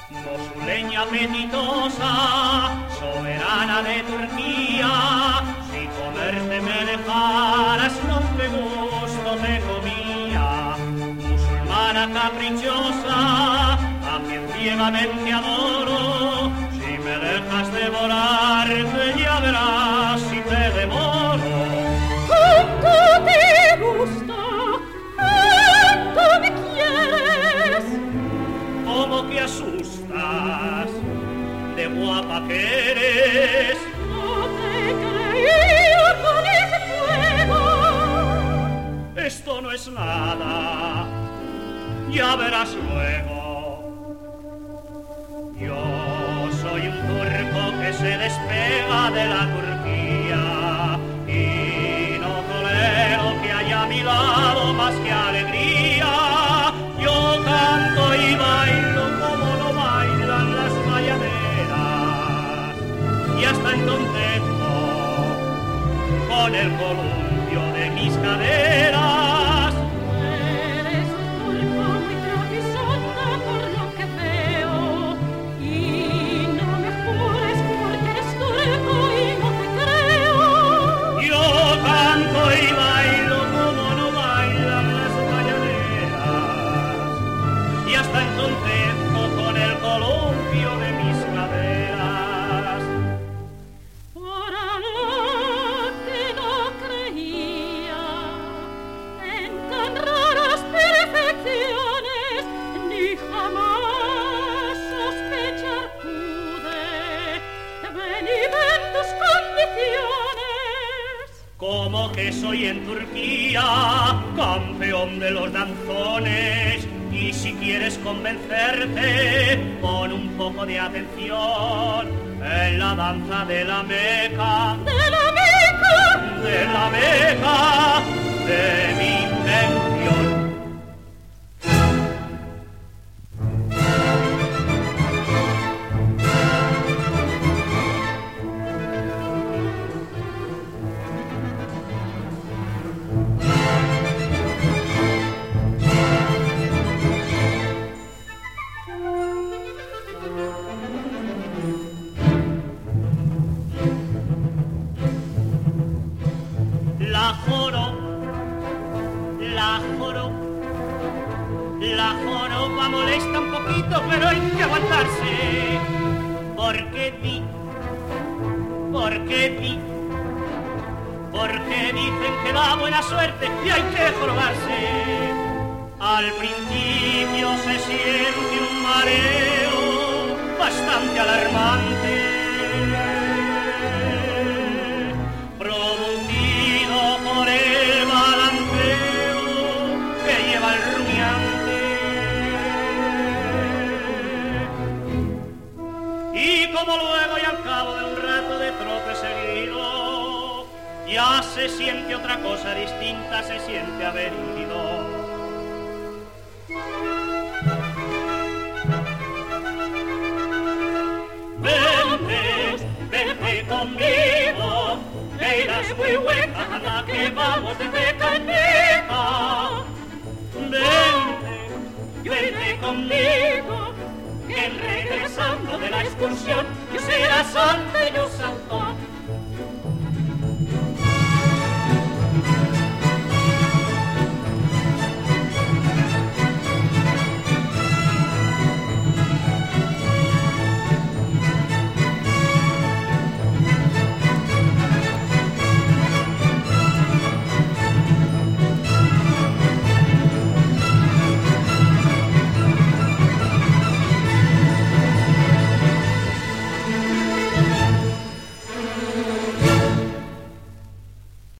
Mosuleña apetitosa, soberana de Turquía, si comerte me dejaras con qué gusto te comía. Musulmana caprichosa, a quien ciegamente adoro, si me dejas devorarte ya verás si te devoro. ¿Cuánto te gusta? ¿Cuánto me quieres? ¿Cómo que asustas? De guapa que eres. No te creía con ese fuego. Esto no es nada, ya verás luego. Yo soy un turco que se despega de la Turquía y no tolero que haya a mi lado más que alegría. Yo canto y bailo como no bailan las mayaneras y hasta entonces con el columpio de mis caderas. Eres un turco muy trapisonda por lo que veo, y no me jures porque eres turco y no te creo. Yo canto y bailo como no bailan las mayaneras y hasta entonces con el columpio de mis caderas. Para lo que no creía en tan raras perfecciones, ni jamás sospechar pude venir en tus condiciones. Como que soy en Turquía campeón de los danzones, y si quieres convencerte pon un poco de atención en la danza de la Meca, De la Meca, de la Meca, de mi invención. La joroba molesta un poquito, pero hay que aguantarse. Porque dicen que da buena suerte y hay que jorobarse. Al principio se siente un mareo bastante alarmante, producido por el balanceo que lleva el rumiante. Y como luego y al cabo de un rato de trote seguido, ya se siente otra cosa distinta, se siente haber ido. Vente conmigo, verás muy buena a la que vamos de beca en beca. Vente conmigo, que regresando de la excursión, yo será santo y yo santo.